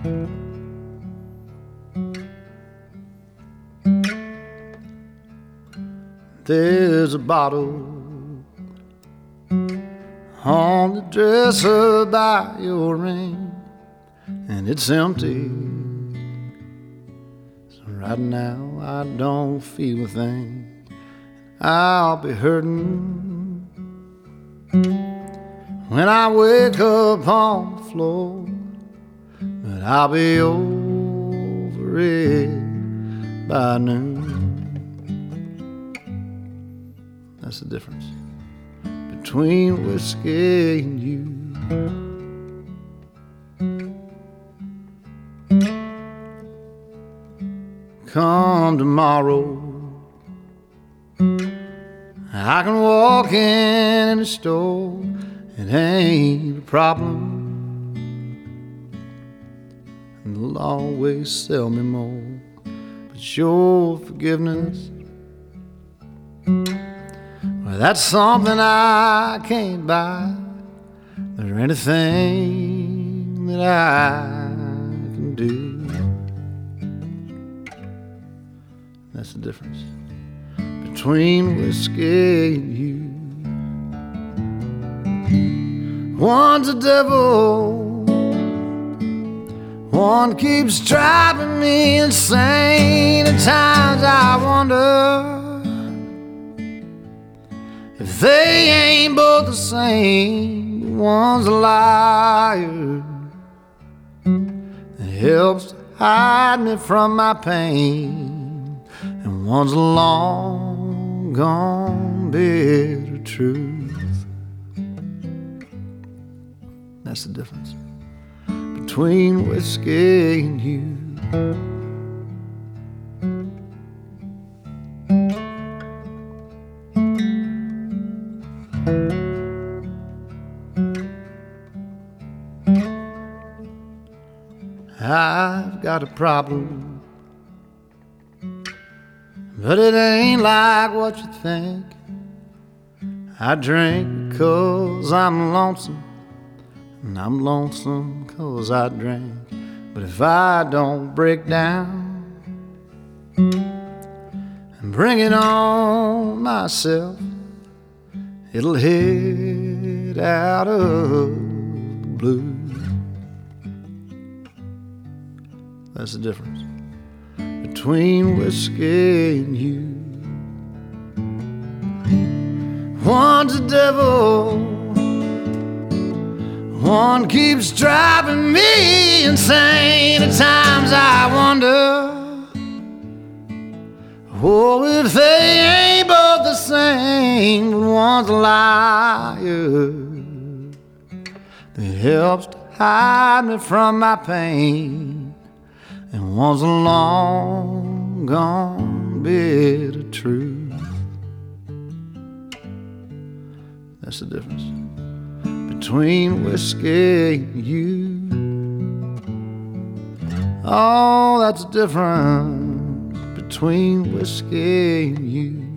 There's a bottle on the dresser by your ring, and it's empty. So right now I don't feel a thing. I'll be hurting when I wake up on the floor, but I'll be over it by noon. That's the difference between whiskey and you. Come tomorrow, I can walk in the store. It ain't a problem, and they'll always sell me more. But your forgiveness, well, that's something I can't buy. Is there anything that I can do? That's the difference between whiskey and you. One's a devil, one keeps driving me insane. At times I wonder if they ain't both the same. One's a liar that helps to hide me from my pain, and one's a long gone bitter truth. That's the difference between whiskey and you. I've got a problem, but it ain't like what you think. I drink because I'm lonesome, and I'm lonesome because I drink. But if I don't break down and bring it on myself, it'll hit out of the blue. That's the difference between whiskey and you. One's a devil, one keeps driving me insane. At times I wonder, oh, if they ain't both the same. But one's a liar that helps to hide me from my pain, and one's a long gone bitter truth. That's the difference between whiskey and you. Oh, that's the difference between whiskey and you.